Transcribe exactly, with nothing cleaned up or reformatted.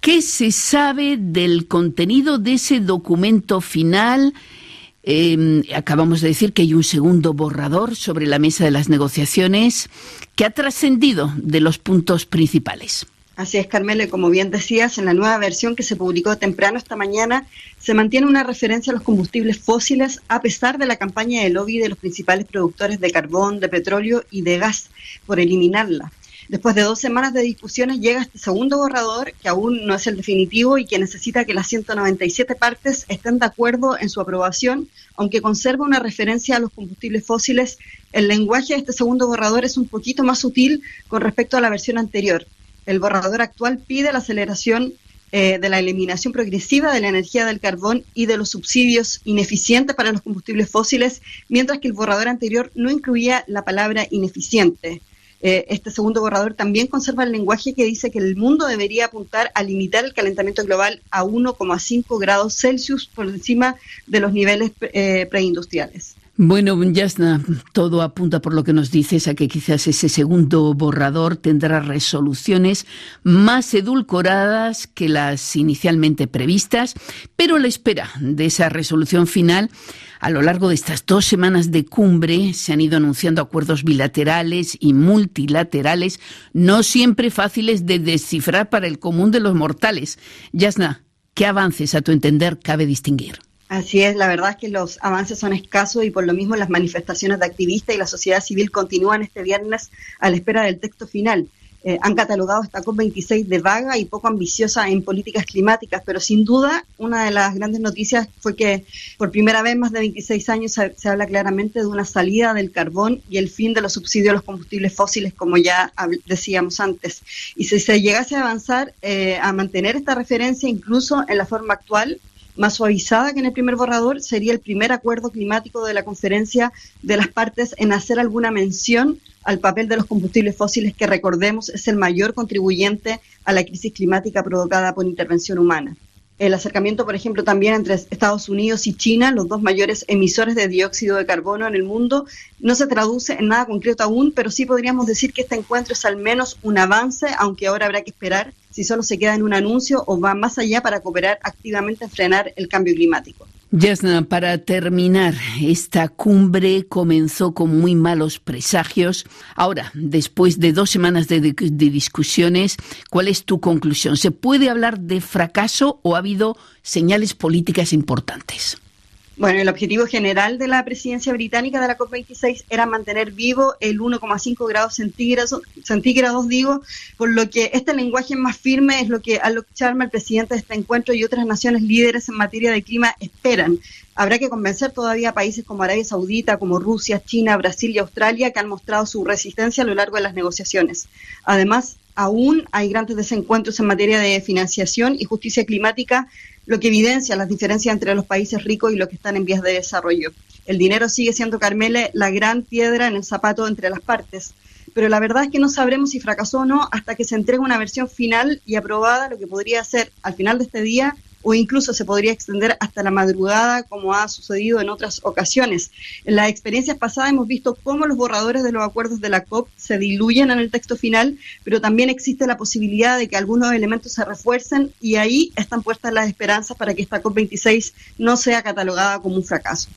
¿Qué se sabe del contenido de ese documento final? Eh, acabamos de decir que hay un segundo borrador sobre la mesa de las negociaciones que ha trascendido de los puntos principales. Así es, Carmela, como bien decías, en la nueva versión que se publicó temprano esta mañana se mantiene una referencia a los combustibles fósiles a pesar de la campaña de lobby de los principales productores de carbón, de petróleo y de gas por eliminarla. Después de dos semanas de discusiones llega este segundo borrador, que aún no es el definitivo y que necesita que las ciento noventa y siete partes estén de acuerdo en su aprobación, aunque conserva una referencia a los combustibles fósiles. El lenguaje de este segundo borrador es un poquito más sutil con respecto a la versión anterior. El borrador actual pide la aceleración eh, de la eliminación progresiva de la energía del carbón y de los subsidios ineficientes para los combustibles fósiles, mientras que el borrador anterior no incluía la palabra ineficiente. Eh, este segundo borrador también conserva el lenguaje que dice que el mundo debería apuntar a limitar el calentamiento global a uno coma cinco grados Celsius por encima de los niveles eh, preindustriales. Bueno, Jasna, todo apunta por lo que nos dices a que quizás ese segundo borrador tendrá resoluciones más edulcoradas que las inicialmente previstas, pero a la espera de esa resolución final, a lo largo de estas dos semanas de cumbre se han ido anunciando acuerdos bilaterales y multilaterales, no siempre fáciles de descifrar para el común de los mortales. Jasna, ¿qué avances a tu entender cabe distinguir? Así es, la verdad es que los avances son escasos y por lo mismo las manifestaciones de activistas y la sociedad civil continúan este viernes a la espera del texto final. Eh, han catalogado esta COP veintiséis de vaga y poco ambiciosa en políticas climáticas, pero sin duda una de las grandes noticias fue que por primera vez en más de veintiséis años se, se habla claramente de una salida del carbón y el fin de los subsidios a los combustibles fósiles, como ya decíamos antes. Y si se llegase a avanzar eh, a mantener esta referencia incluso en la forma actual, más suavizada que en el primer borrador, sería el primer acuerdo climático de la conferencia de las partes en hacer alguna mención al papel de los combustibles fósiles, que recordemos es el mayor contribuyente a la crisis climática provocada por intervención humana. El acercamiento, por ejemplo, también entre Estados Unidos y China, los dos mayores emisores de dióxido de carbono en el mundo, no se traduce en nada concreto aún, pero sí podríamos decir que este encuentro es al menos un avance, aunque ahora habrá que esperar si solo se queda en un anuncio o va más allá para cooperar activamente en frenar el cambio climático. Jasna, para terminar, esta cumbre comenzó con muy malos presagios. Ahora, después de dos semanas de, de, de discusiones, ¿cuál es tu conclusión? ¿Se puede hablar de fracaso o ha habido señales políticas importantes? Bueno, el objetivo general de la presidencia británica de la COP veintiséis era mantener vivo el uno coma cinco grados centígrados, centígrados, digo, por lo que este lenguaje más firme es lo que Alok Sharma, el presidente de este encuentro, y otras naciones líderes en materia de clima esperan. Habrá que convencer todavía a países como Arabia Saudita, como Rusia, China, Brasil y Australia, que han mostrado su resistencia a lo largo de las negociaciones. Además, aún hay grandes desencuentros en materia de financiación y justicia climática, lo que evidencia las diferencias entre los países ricos y los que están en vías de desarrollo. El dinero sigue siendo, Carmele, la gran piedra en el zapato entre las partes, pero la verdad es que no sabremos si fracasó o no hasta que se entregue una versión final y aprobada, lo que podría ser al final de este día, o incluso se podría extender hasta la madrugada, como ha sucedido en otras ocasiones. En las experiencias pasadas hemos visto cómo los borradores de los acuerdos de la COP se diluyen en el texto final, pero también existe la posibilidad de que algunos elementos se refuercen, y ahí están puestas las esperanzas para que esta COP veintiséis no sea catalogada como un fracaso.